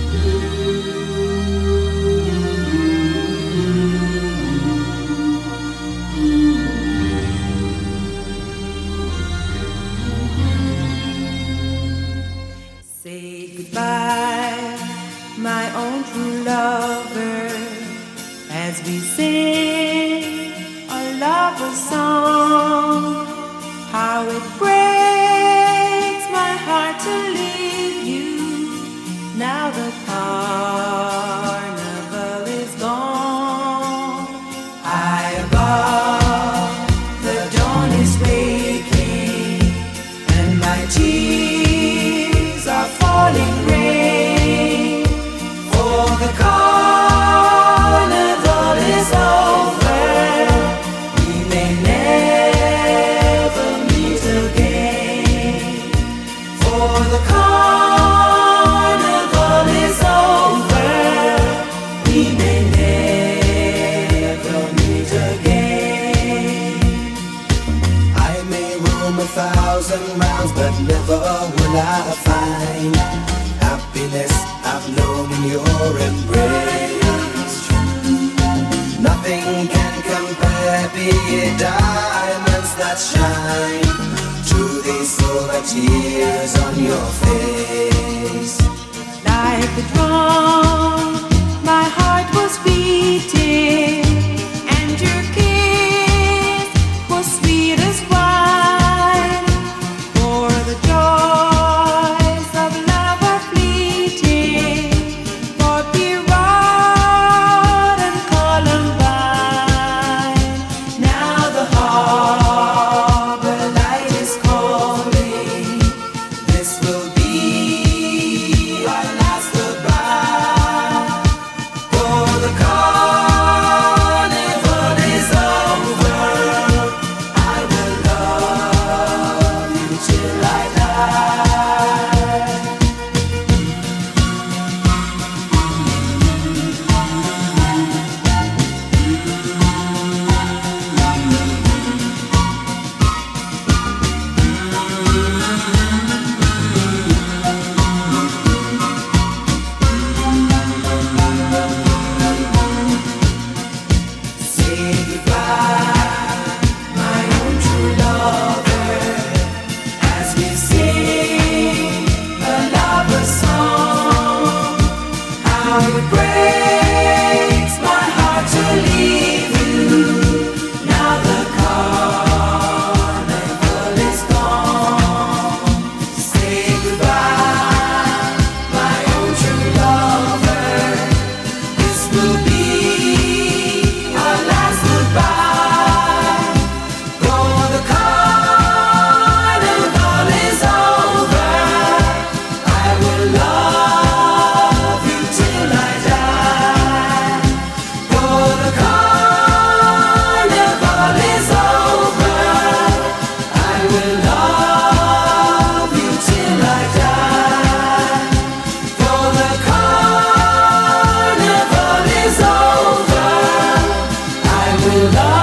Say goodbye, my own true lover, as we sing a lover's song. How it breaks my heart to leave you. Now the carnival is gone. High above, the dawn is waking, and my tears are falling rain. For the carnival is over. We may never meet again. For the carnival is over. We may never meet again. I may roam 1,000 miles, but never will I find happiness I've known in your embrace. Nothing can compare, be it diamonds that shine, to these silver tears on your face. Like a drum, my heart was beating, and your kiss was sweet as wine. For the joys of love are fleeting, for Pierrot and Columbine. Now the harbor light is calling. This will be our last goodbye. For the carnival is over. I will love you till I die. Say goodbye, my own true lover, as we sing a lover's song. How it breaks my heart to leave you. Now the carnival is gone. Say goodbye, my own true lover. This will be our last goodbye. For the carnival is over. I will love you till I die. For the carnival is over. I will love you till I die. For the carnival is over. I will love